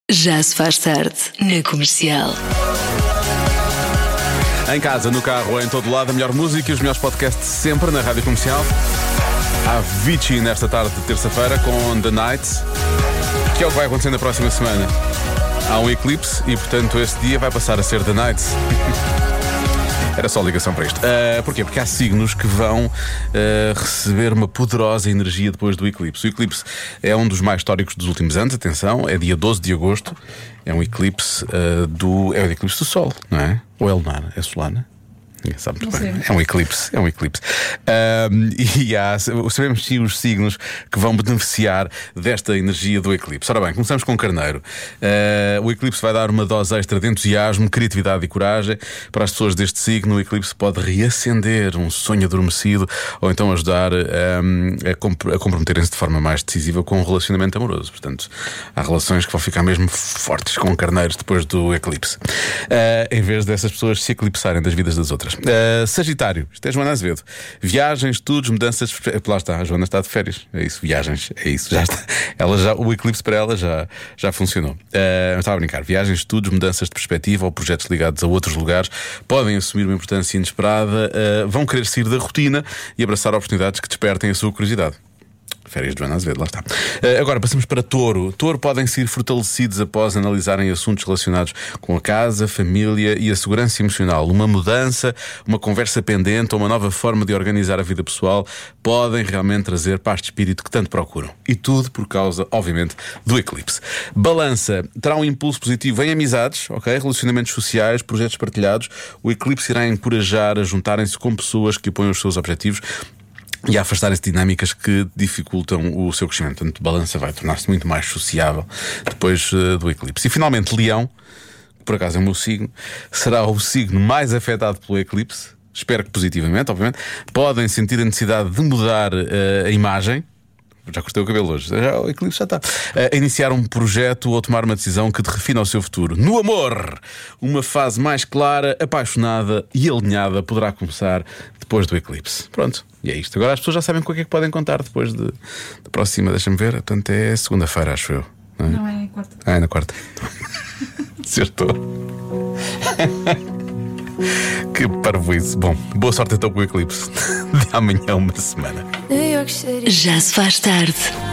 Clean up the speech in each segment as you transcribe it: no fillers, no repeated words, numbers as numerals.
Já se faz tarde na Comercial. Em casa, no carro ou em todo lado, a melhor música e os melhores podcasts sempre na Rádio Comercial. Há Avicii nesta tarde de terça-feira com The Night, que é o que vai acontecer na próxima semana. Há um eclipse e, portanto, esse dia vai passar a ser The Night. Era só ligação para isto. Porquê? Porque há signos que vão receber uma poderosa energia depois do eclipse. O eclipse é um dos mais históricos dos últimos anos, atenção, é dia 12 de agosto. É um eclipse é o eclipse do Sol, não é? Ou é lunar? É solar, não é? Ninguém sabe muito bem. É um eclipse. Sabemos sim os signos que vão beneficiar desta energia do eclipse. Ora bem, começamos com Carneiro. O eclipse vai dar uma dose extra de entusiasmo, criatividade e coragem. Para as pessoas deste signo, o eclipse pode reacender um sonho adormecido ou então ajudar a comprometerem-se de forma mais decisiva com um relacionamento amoroso. Portanto, há relações que vão ficar mesmo fortes com carneiros depois do eclipse, em vez dessas pessoas se eclipsarem das vidas das outras. Sagitário, isto é Joana Azevedo. Viagens, estudos, mudanças. Lá está, a Joana está de férias. É isso, viagens, é isso, já está. O eclipse para ela já funcionou. Estava a brincar. Viagens, estudos, mudanças de perspectiva ou projetos ligados a outros lugares podem assumir uma importância inesperada. Vão querer sair da rotina e abraçar oportunidades que despertem a sua curiosidade. Férias de Joana Azevedo, lá está. Agora passamos para Touro. Touro podem ser fortalecidos após analisarem assuntos relacionados com a casa, família e a segurança emocional. Uma mudança, uma conversa pendente ou uma nova forma de organizar a vida pessoal podem realmente trazer paz de espírito que tanto procuram. E tudo por causa, obviamente, do eclipse. Balança terá um impulso positivo em amizades, relacionamentos sociais, projetos partilhados. O eclipse irá encorajar a juntarem-se com pessoas que apoiam os seus objetivos e a afastarem-se de dinâmicas que dificultam o seu crescimento. Portanto, Balança vai tornar-se muito mais sociável depois do eclipse. E finalmente, Leão, que por acaso é o meu signo, será o signo mais afetado pelo eclipse. Espero que positivamente, obviamente. Podem sentir a necessidade de mudar a imagem. Já cortei o cabelo hoje, o eclipse já está. A iniciar um projeto ou tomar uma decisão que te refina o seu futuro. No amor, uma fase mais clara, apaixonada e alinhada poderá começar depois do eclipse. Pronto, e é isto. Agora as pessoas já sabem com o que é que podem contar depois da próxima, deixa-me ver. Portanto, é segunda-feira, acho eu. Não é quarta. É na quarta. Acertou. Que parvoíce. Bom, boa sorte então com o eclipse. De amanhã uma semana. Já se faz tarde.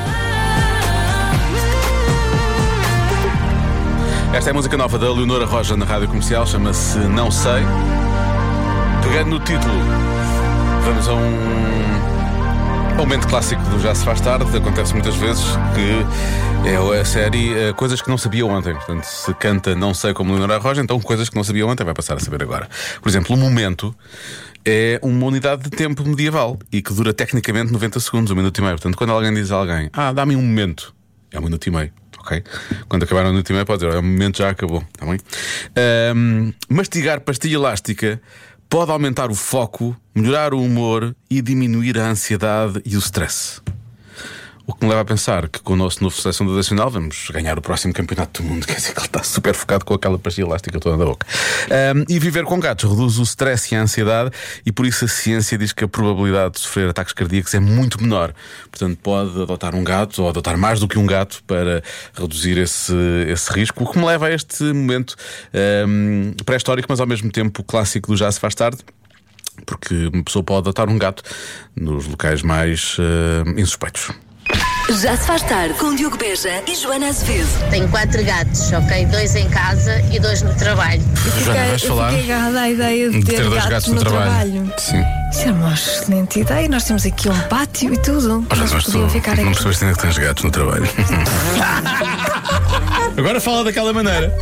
Esta é a música nova da Leonora Roja na Rádio Comercial. Chama-se Não Sei. Pegando no título, vamos a um momento clássico do Já se faz tarde. Acontece muitas vezes que é a série Coisas que não sabia ontem. Portanto, se canta Não Sei como Leonora Roja, então coisas que não sabia ontem vai passar a saber agora. Por exemplo, o momento é uma unidade de tempo medieval e que dura tecnicamente 90 segundos, 1 minuto e meio. Portanto, quando alguém diz a alguém, dá-me um momento, é 1 minuto e meio. Ok? Quando acabar 1 minuto e meio pode dizer, o momento já acabou, está bem? Mastigar pastilha elástica pode aumentar o foco, melhorar o humor e diminuir a ansiedade e o stress. O que me leva a pensar que com o nosso novo seleção nacional vamos ganhar o próximo campeonato do mundo. Quer dizer que ele está super focado com aquela pastilha elástica toda na boca. E viver com gatos reduz o stress e a ansiedade, e por isso a ciência diz que a probabilidade de sofrer ataques cardíacos é muito menor. Portanto, pode adotar um gato ou adotar mais do que um gato para reduzir esse risco. O que me leva a este momento pré-histórico, mas ao mesmo tempo clássico do Já se faz tarde. Porque uma pessoa pode adotar um gato nos locais mais insuspeitos. Já se faz tarde com Diogo Beja e Joana Azevedo. Tenho 4 gatos, 2 em casa e 2 no trabalho. Joana, vais falar? Eu fiquei agarrada à ideia de ter 2 gatos no trabalho. Sim. Isso é uma excelente ideia. Nós temos aqui um pátio e tudo. Mas tu não percebeste ainda que tens gatos no trabalho. Agora fala daquela maneira.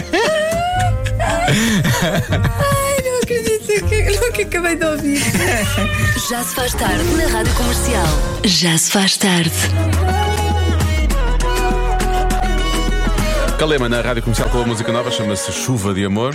Não acredito que acabei de ouvir. Já se faz tarde na Rádio Comercial. Já se faz tarde. Calema na Rádio Comercial com a música nova, chama-se Chuva de Amor.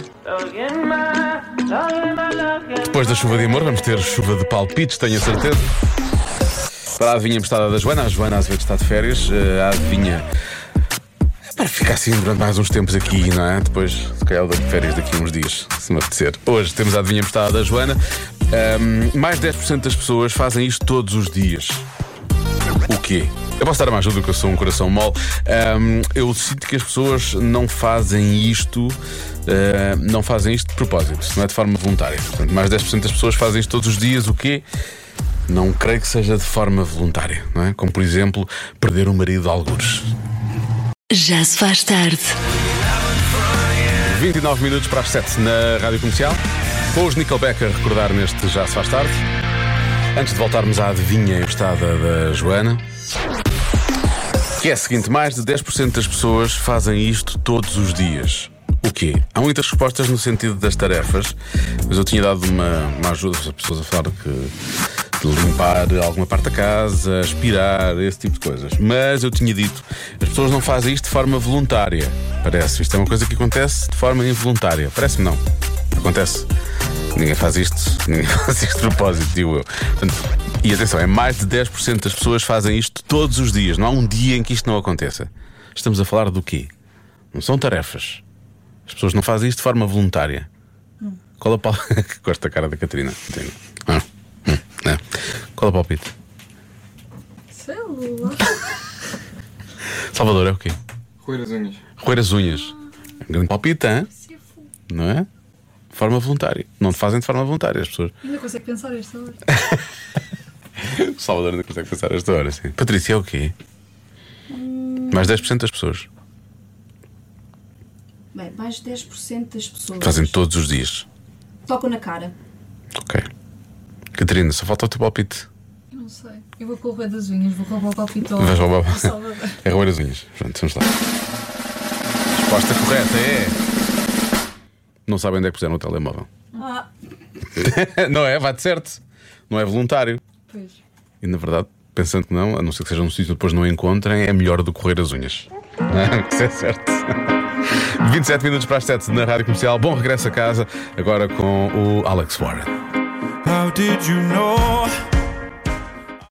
Depois da chuva de amor vamos ter chuva de palpites, tenho a certeza. Para a adivinha emprestada da Joana, a Joana às vezes está de férias. A adivinha para ficar assim durante mais uns tempos aqui, não é? Depois, se calhar, eu dou de férias daqui a uns dias, se me apetecer. Hoje temos a adivinha emprestada da Joana. Mais 10% das pessoas fazem isto todos os dias. O quê? Eu posso dar uma ajuda que eu sou um coração mole. Eu sinto que as pessoas não fazem isto. Não fazem isto de propósito, não é de forma voluntária. Portanto, mais de 10% das pessoas fazem isto todos os dias. O quê? Não creio que seja de forma voluntária, não é? Como por exemplo, perder o marido a algures. Já se faz tarde. 29 minutos para as 7 na Rádio Comercial. Com os Nickelback a recordar neste Já se faz tarde. Antes de voltarmos à adivinha emprestada da Joana, que é a seguinte: mais de 10% das pessoas fazem isto todos os dias. O quê? Há muitas respostas no sentido das tarefas, mas eu tinha dado uma ajuda às pessoas a falar de limpar alguma parte da casa, aspirar, esse tipo de coisas. Mas eu tinha dito, as pessoas não fazem isto de forma voluntária. Parece, isto é uma coisa que acontece de forma involuntária. Parece-me não. Acontece. Ninguém faz isto de propósito, digo eu. Portanto, e atenção, é mais de 10% das pessoas fazem isto todos os dias. Não há um dia em que isto não aconteça. Estamos a falar do quê? Não são tarefas. As pessoas não fazem isto de forma voluntária. Qual a palpite? Gosto da cara da Catarina. Qual a palpite? Sei lá. Salvador é o quê? Roer as unhas. Roer as unhas. Um grande palpite, hein? Não é? De forma voluntária. Não te fazem de forma voluntária as pessoas. Ainda consegue pensar esta hora. O Salvador ainda consegue pensar esta hora, sim. Patrícia, é o quê? Mais 10% das pessoas Bem, mais de 10% das pessoas fazem todos os dias. tocam na cara. Ok. Catarina, só falta o teu palpite. Eu não sei. Eu vou com o rei das unhas, vou com o palpite ao Vais roubar. Salvador. É roer as unhas. Pronto, vamos lá. Resposta correta é: não sabem onde é que puseram o telemóvel. Ah, Não é? Vai de certo. Não é voluntário. pois. E na verdade, pensando que não, a não ser que seja num sítio que depois não encontrem, é melhor do que roer as unhas. Isso é certo. 27 minutos para as 7 na Rádio Comercial. Bom regresso a casa, agora com o Alex Warren. How did you know